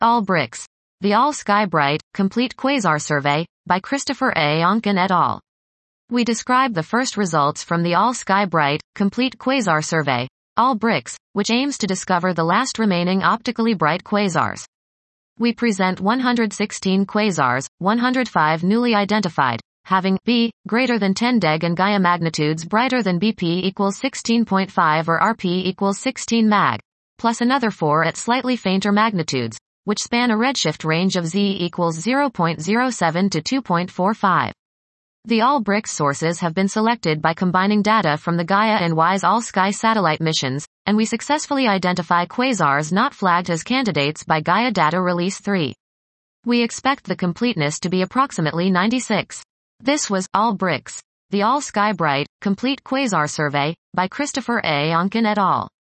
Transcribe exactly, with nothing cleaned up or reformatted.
All Bricks. The All-Sky Bright, Complete Quasar Survey, by Christopher A. Onken et al. We describe the first results from the All-Sky Bright, Complete Quasar Survey, All Bricks, which aims to discover the last remaining optically bright quasars. We present one hundred sixteen quasars, one hundred five newly identified, having B greater than ten deg and Gaia magnitudes brighter than B P equals sixteen point five or R P equals sixteen mag, plus another four at slightly fainter magnitudes, which span a redshift range of Z equals zero point zero seven to two point four five. The All Bricks sources have been selected by combining data from the Gaia and WISE All-Sky satellite missions, and we successfully identify quasars not flagged as candidates by Gaia Data Release three. We expect the completeness to be approximately ninety-six. This was All Bricks, the All-Sky Bright, Complete Quasar Survey, by Christopher A. Onken et al.